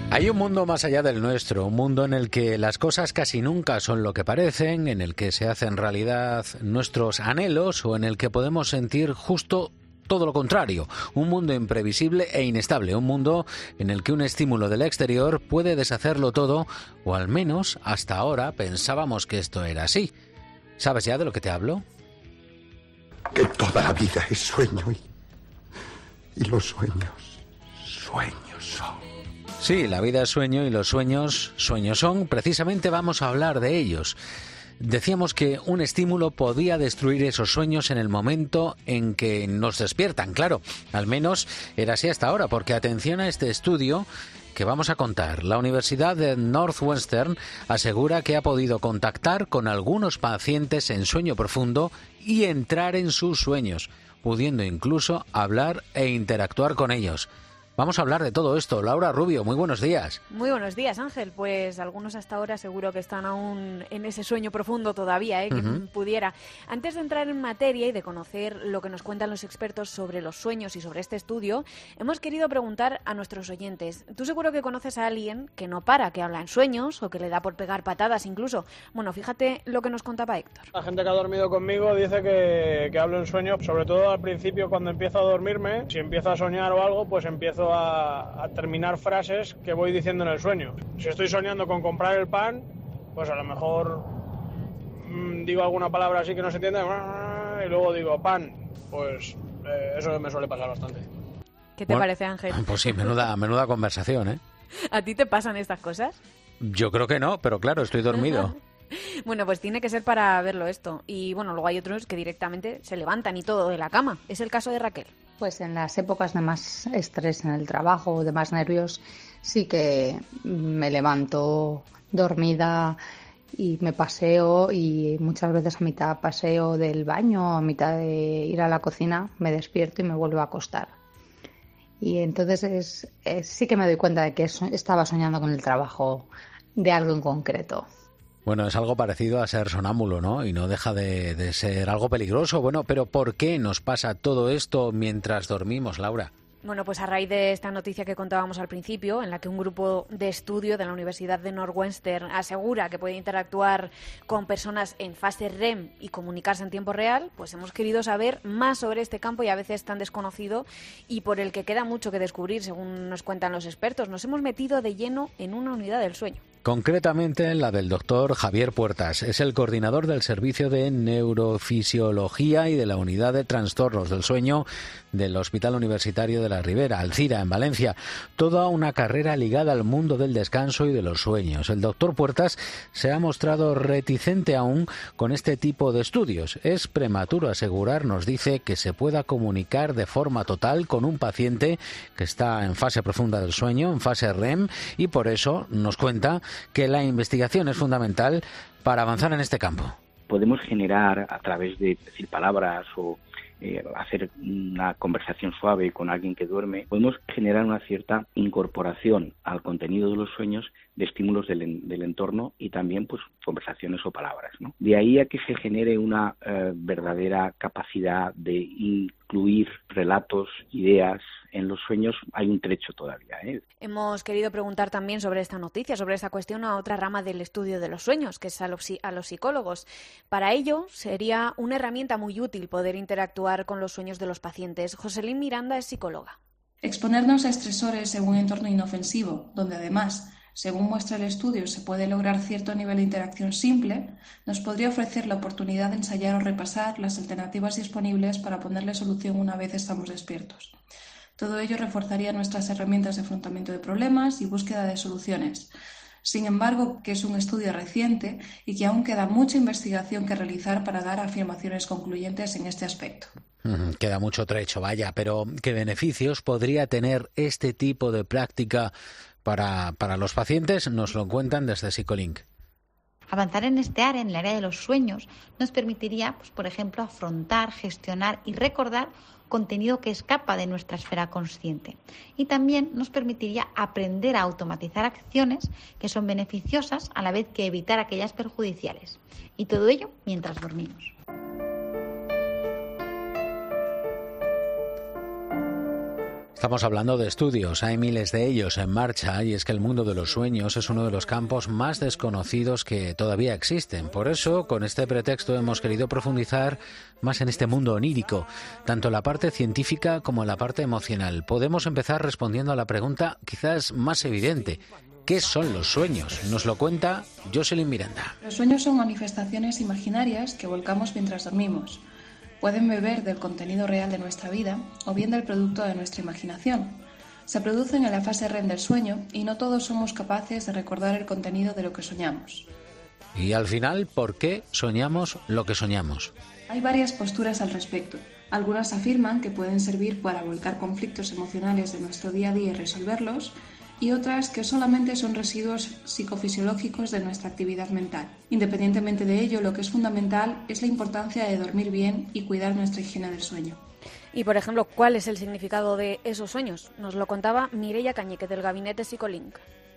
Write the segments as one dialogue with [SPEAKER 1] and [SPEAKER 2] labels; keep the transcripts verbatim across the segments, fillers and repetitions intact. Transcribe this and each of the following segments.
[SPEAKER 1] Hay un mundo más allá del nuestro, un mundo en el que las cosas casi nunca son lo que parecen, en el que se hacen realidad nuestros anhelos o en el que podemos sentir justo todo lo contrario, un mundo imprevisible e inestable, un mundo en el que un estímulo del exterior puede deshacerlo todo, o al menos hasta ahora pensábamos que esto era así. ¿Sabes ya de lo que te hablo?
[SPEAKER 2] Que toda la vida es sueño y, y los sueños, sueños son.
[SPEAKER 1] Sí, la vida es sueño y los sueños, sueños son. Precisamente vamos a hablar de ellos. Decíamos que un estímulo podía destruir esos sueños en el momento en que nos despiertan, claro. Al menos era así hasta ahora, porque atención a este estudio que vamos a contar. La Universidad de Northwestern asegura que ha podido contactar con algunos pacientes en sueño profundo y entrar en sus sueños, pudiendo incluso hablar e interactuar con ellos. Vamos a hablar de todo esto. Laura Rubio, muy buenos días.
[SPEAKER 3] Muy buenos días, Ángel. Pues algunos hasta ahora seguro que están aún en ese sueño profundo todavía, ¿eh? Uh-huh. Quien pudiera. Antes de entrar en materia y de conocer lo que nos cuentan los expertos sobre los sueños y sobre este estudio, hemos querido preguntar a nuestros oyentes. Tú seguro que conoces a alguien que no para, que habla en sueños o que le da por pegar patadas incluso. Bueno, fíjate lo que nos contaba Héctor.
[SPEAKER 4] La gente que ha dormido conmigo dice que, que hablo en sueños, sobre todo al principio cuando empiezo a dormirme. Si empiezo a soñar o algo, pues empiezo A, a terminar frases que voy diciendo en el sueño. Si estoy soñando con comprar el pan, pues a lo mejor mmm, digo alguna palabra así que no se entiende y luego digo pan. Pues eh, eso me suele pasar bastante.
[SPEAKER 3] ¿Qué te bueno, parece, Ángel?
[SPEAKER 1] Pues sí, menuda, menuda conversación, ¿eh?
[SPEAKER 3] ¿A ti te pasan estas cosas?
[SPEAKER 1] Yo creo que no, pero claro, estoy dormido.
[SPEAKER 3] Bueno, pues tiene que ser para verlo esto. Y bueno, luego hay otros que directamente se levantan y todo de la cama. Es el caso de Raquel.
[SPEAKER 5] Pues en las épocas de más estrés en el trabajo o de más nervios sí que me levanto dormida y me paseo, y muchas veces a mitad paseo del baño, a mitad de ir a la cocina, me despierto y me vuelvo a acostar. Y entonces es, es, sí que me doy cuenta de que eso, estaba soñando con el trabajo de algo en concreto.
[SPEAKER 1] Bueno, es algo parecido a ser sonámbulo, ¿no? Y no deja de, de ser algo peligroso. Bueno, pero ¿por qué nos pasa todo esto mientras dormimos, Laura?
[SPEAKER 3] Bueno, pues a raíz de esta noticia que contábamos al principio, en la que un grupo de estudio de la Universidad de Northwestern asegura que puede interactuar con personas en fase R E M y comunicarse en tiempo real, pues hemos querido saber más sobre este campo y a veces tan desconocido y por el que queda mucho que descubrir, según nos cuentan los expertos. Nos hemos metido de lleno en una unidad del sueño.
[SPEAKER 1] Concretamente la del doctor Javier Puertas. Es el coordinador del Servicio de Neurofisiología y de la Unidad de Trastornos del Sueño del Hospital Universitario de la Ribera, Alcira, en Valencia. Toda una carrera ligada al mundo del descanso y de los sueños. El doctor Puertas se ha mostrado reticente aún con este tipo de estudios. Es prematuro asegurar, nos dice, que se pueda comunicar de forma total con un paciente que está en fase profunda del sueño, en fase R E M, y por eso nos cuenta que la investigación es fundamental para avanzar en este campo.
[SPEAKER 6] Podemos generar a través de decir palabras o eh, hacer una conversación suave con alguien que duerme, podemos generar una cierta incorporación al contenido de los sueños de estímulos del, del entorno y también pues conversaciones o palabras, ¿no? De ahí a que se genere una eh, verdadera capacidad de incluir relatos, ideas en los sueños, hay un trecho todavía, ¿eh?
[SPEAKER 3] Hemos querido preguntar también sobre esta noticia, sobre esta cuestión a otra rama del estudio de los sueños, que es a los, a los psicólogos. Para ello sería una herramienta muy útil poder interactuar con los sueños de los pacientes. Joselín Miranda es psicóloga.
[SPEAKER 7] Exponernos a estresores en un entorno inofensivo, donde además, según muestra el estudio, se puede lograr cierto nivel de interacción simple, nos podría ofrecer la oportunidad de ensayar o repasar las alternativas disponibles para ponerle solución una vez estamos despiertos. Todo ello reforzaría nuestras herramientas de afrontamiento de problemas y búsqueda de soluciones. Sin embargo, que es un estudio reciente y que aún queda mucha investigación que realizar para dar afirmaciones concluyentes en este aspecto.
[SPEAKER 1] Queda mucho trecho, vaya, pero ¿qué beneficios podría tener este tipo de práctica para, para los pacientes? Nos lo cuentan desde Psicolink.
[SPEAKER 8] Avanzar en este área, en el área de los sueños, nos permitiría, pues, por ejemplo, afrontar, gestionar y recordar contenido que escapa de nuestra esfera consciente. Y también nos permitiría aprender a automatizar acciones que son beneficiosas a la vez que evitar aquellas perjudiciales. Y todo ello mientras dormimos.
[SPEAKER 1] Estamos hablando de estudios, hay miles de ellos en marcha y es que el mundo de los sueños es uno de los campos más desconocidos que todavía existen. Por eso, con este pretexto hemos querido profundizar más en este mundo onírico, tanto en la parte científica como en la parte emocional. Podemos empezar respondiendo a la pregunta quizás más evidente. ¿Qué son los sueños? Nos lo cuenta Jocelyn Miranda.
[SPEAKER 7] Los sueños son manifestaciones imaginarias que volcamos mientras dormimos. Pueden beber del contenido real de nuestra vida o bien del producto de nuestra imaginación. Se producen en la fase R E M del sueño y no todos somos capaces de recordar el contenido de lo que soñamos.
[SPEAKER 1] Y al final, ¿por qué soñamos lo que soñamos?
[SPEAKER 7] Hay varias posturas al respecto. Algunas afirman que pueden servir para volcar conflictos emocionales de nuestro día a día y resolverlos, y otras que solamente son residuos psicofisiológicos de nuestra actividad mental. Independientemente de ello, lo que es fundamental es la importancia de dormir bien y cuidar nuestra higiene del sueño.
[SPEAKER 3] Y, por ejemplo, ¿cuál es el significado de esos sueños? Nos lo contaba Mireia Cañete, del Gabinete Psicolink.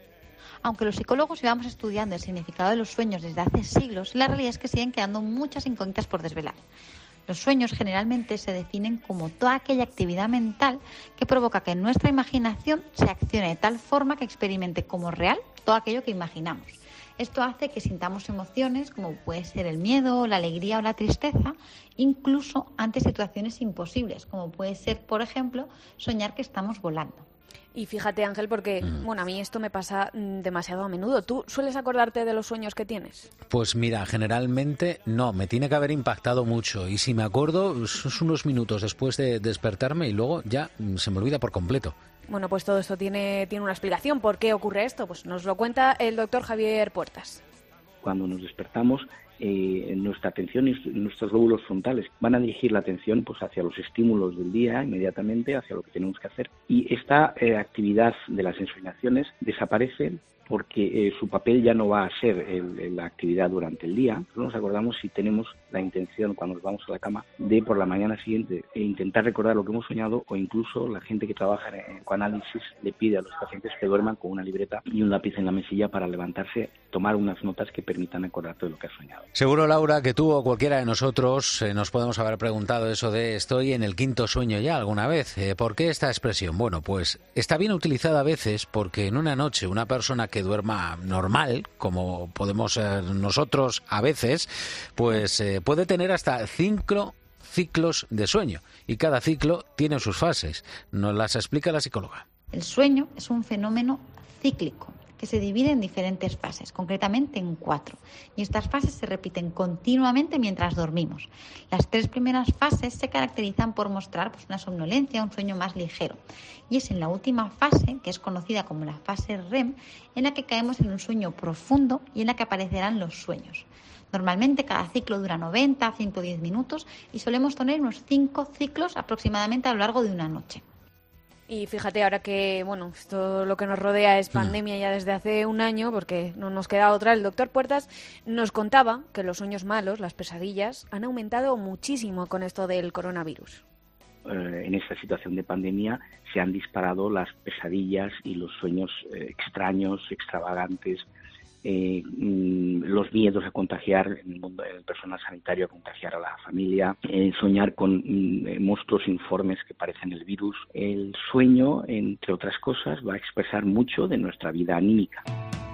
[SPEAKER 8] Aunque los psicólogos llevamos estudiando el significado de los sueños desde hace siglos, la realidad es que siguen quedando muchas incógnitas por desvelar. Los sueños generalmente se definen como toda aquella actividad mental que provoca que nuestra imaginación se accione de tal forma que experimente como real todo aquello que imaginamos. Esto hace que sintamos emociones como puede ser el miedo, la alegría o la tristeza, incluso ante situaciones imposibles, como puede ser, por ejemplo, soñar que estamos volando.
[SPEAKER 3] Y fíjate, Ángel, porque mm. bueno, a mí esto me pasa demasiado a menudo. ¿Tú sueles acordarte de los sueños que tienes?
[SPEAKER 1] Pues mira, generalmente no, me tiene que haber impactado mucho. Y si me acuerdo, es unos minutos después de despertarme y luego ya se me olvida por completo.
[SPEAKER 3] Bueno, pues todo esto tiene, tiene una explicación. ¿Por qué ocurre esto? Pues nos lo cuenta el doctor Javier Puertas.
[SPEAKER 6] Cuando nos despertamos, eh, nuestra atención y nuestros lóbulos frontales van a dirigir la atención pues hacia los estímulos del día, inmediatamente hacia lo que tenemos que hacer. Y esta eh, actividad de las ensoñaciones desaparece porque eh, su papel ya no va a ser el, el, la actividad durante el día. No nos acordamos si tenemos la intención, cuando nos vamos a la cama, de por la mañana siguiente e intentar recordar lo que hemos soñado, o incluso la gente que trabaja en ecoanálisis le pide a los pacientes que duerman con una libreta y un lápiz en la mesilla para levantarse, tomar unas notas que permitan acordarte de lo que has soñado.
[SPEAKER 1] Seguro, Laura, que tú o cualquiera de nosotros eh, nos podemos haber preguntado eso de estoy en el quinto sueño ya alguna vez. Eh, ¿Por qué esta expresión? Bueno, pues está bien utilizada a veces porque en una noche una persona que duerma normal, como podemos ser nosotros a veces, pues eh, puede tener hasta cinco ciclos de sueño y cada ciclo tiene sus fases. Nos las explica la psicóloga.
[SPEAKER 8] El sueño es un fenómeno cíclico que se divide en diferentes fases, concretamente en cuatro. Y estas fases se repiten continuamente mientras dormimos. Las tres primeras fases se caracterizan por mostrar pues, una somnolencia, un sueño más ligero. Y es en la última fase, que es conocida como la fase R E M, en la que caemos en un sueño profundo y en la que aparecerán los sueños. Normalmente cada ciclo dura noventa a ciento diez minutos y solemos tener unos cinco ciclos aproximadamente a lo largo de una noche.
[SPEAKER 3] Y fíjate, ahora que bueno, esto lo que nos rodea es pandemia ya desde hace un año, porque no nos queda otra, el doctor Puertas nos contaba que los sueños malos, las pesadillas, han aumentado muchísimo con esto del coronavirus.
[SPEAKER 6] Eh, en esta situación de pandemia se han disparado las pesadillas y los sueños eh, extraños, extravagantes, Eh, los miedos a contagiar en el mundo del personal sanitario, a contagiar a la familia, eh, soñar con eh, monstruos informes que parecen el virus. El sueño, entre otras cosas, va a expresar mucho de nuestra vida anímica.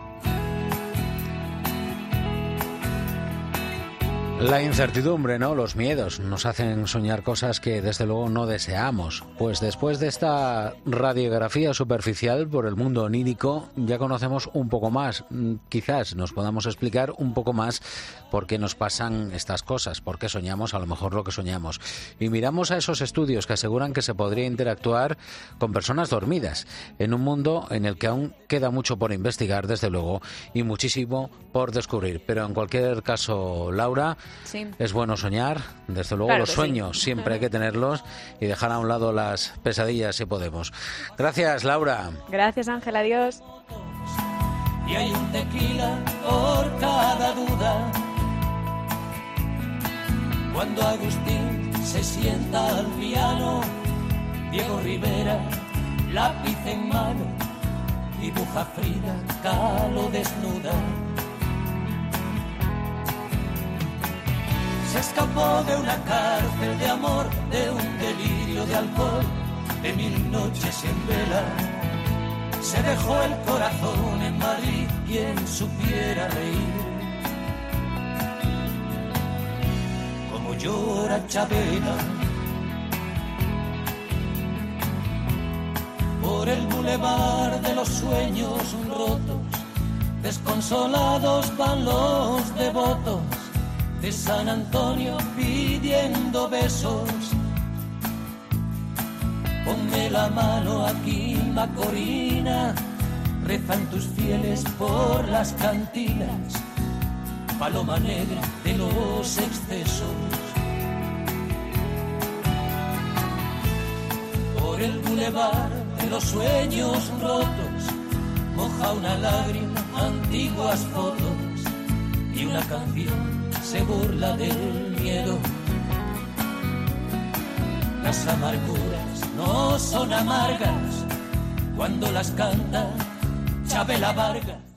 [SPEAKER 1] La incertidumbre, ¿no? Los miedos nos hacen soñar cosas que desde luego no deseamos. Pues después de esta radiografía superficial por el mundo onírico, ya conocemos un poco más. Quizás nos podamos explicar un poco más por qué nos pasan estas cosas, por qué soñamos a lo mejor lo que soñamos. Y miramos a esos estudios que aseguran que se podría interactuar con personas dormidas en un mundo en el que aún queda mucho por investigar, desde luego, y muchísimo por descubrir. Pero en cualquier caso, Laura, sí, es bueno soñar, desde luego. Claro, los sueños sí, siempre hay que tenerlos y dejar a un lado las pesadillas si podemos. Gracias, Laura.
[SPEAKER 3] Gracias, Ángel, adiós.
[SPEAKER 9] Y hay un tequila por cada duda. Cuando Agustín se sienta al piano, Diego Rivera, lápiz en mano, dibuja Frida Kahlo desnuda. Se escapó de una cárcel de amor, de un delirio de alcohol, de mil noches en vela. Se dejó el corazón en Madrid, quien supiera reír. Como llora Chabela por el bulevar de los sueños rotos. Desconsolados van los devotos de San Antonio pidiendo besos. Ponme la mano aquí, Macorina, rezan tus fieles por las cantinas, paloma negra de los excesos. Por el bulevar de los sueños rotos, moja una lágrima antiguas fotos y una canción se burla del miedo. Las amarguras no son amargas cuando las canta Chabela Vargas.